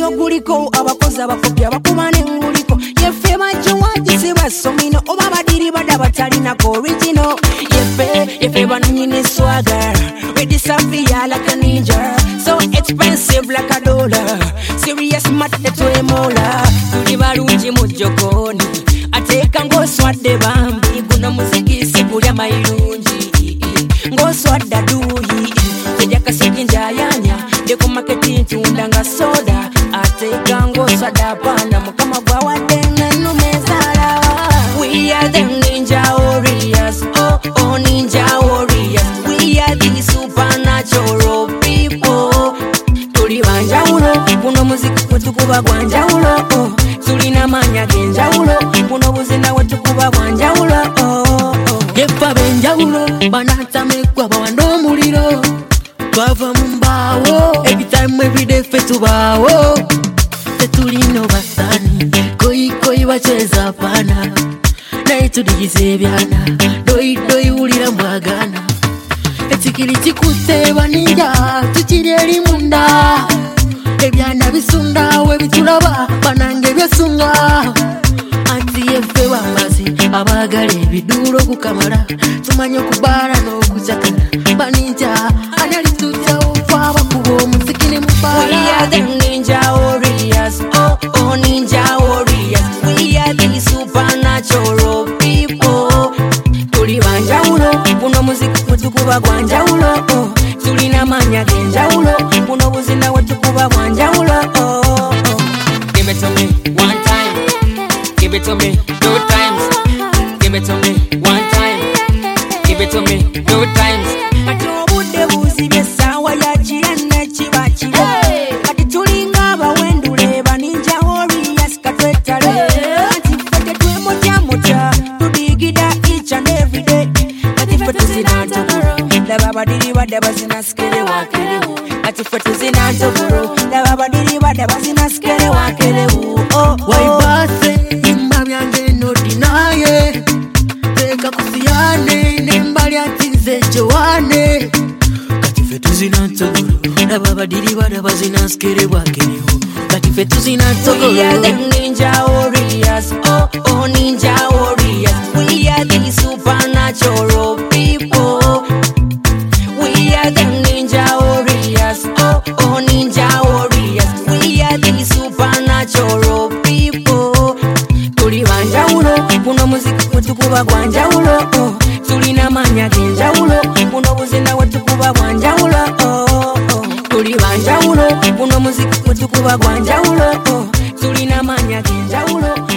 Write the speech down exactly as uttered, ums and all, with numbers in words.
omulimu guliko abakozi abakopya bakuba n'enguliko yeffe bajjowaagisi basomino oba badiri badda batalinako original yeffe yeffe bananyini swagger ready savia like a ninja so expensive like a dollar serious matte twemola tuli balungi mu jjokoni ateeka ng'oswadde bambi guno muziki sigulya mayirungi ng'oswadde duuyi tejja kasiki njayanya ndeko maketi ntunda nga soda ateeka ng'oswadde apaana mukama gwawadde nennumezala we are the ninja warriors oh oh ninja warriors we are the supernatural people tuli banjawulo kuno muziki kwetukuba gwanjawulo oh tulina manya genjawulo kuno buzina wetukuba bwanjawulo oh oh yefa benjawulo banatamekwa bawanda omuliro twava mu mbaawo every time every day ffe tubaawo tetulina basani koyi koyi bacheza pana naye tudigiza ebyana doyi doyi wulira mbwagana ekikiri kikutte baninja tukiri eri munda ebyana bisunda we bitulaba banange byesunga anti yeffe bambazi abagala ebiduulo okukamala tumanye okubaala n'okucakala baninja analitutyawo fa bakuba omuziki ne mubaala we are the ninja warriors oh oh ninja warriors we are the supernatural people tuli banjawulo kuno muziki wetukuba gwanjawulo oh tulina manya genjawulo kuno buzina wetukuba bwanjawulo oh oh give it to me one time give it to me two times give it to me one time give it to me two times kati obudde buzibye essaawa ya kirenne kiba kiro kati tulinga abawendule baninja warriors katwetale kati ffe tetwemutya tudigida each and every day kati ffe tuzina ntogoro laba abadiri badde bazina sikere wakerewo kati ffe tuzina ntogoro laba abadiri badde bazina sikere wakerewo oh waibase imba byange nodinaye teka kusiyane nembali atize jowane kati ffe tuzina ntogoro laba abadiri badde bazina sikere wakerewo kati ffe tuzina ntogoro we are the ninja warriors oh oh ninja warriors we are the supernatural people we are the ninja warriors oh oh ninja warriors we are the supernatural people tuli banjawulo kuno muziki wetukuba gwanjawulo oh tulina manya genjawulo kuno buzina wetukuba bwanjawulo oh oh tuli banjawulo kuno muziki wetukuba gwanjawulo oh tulina manya genjawulo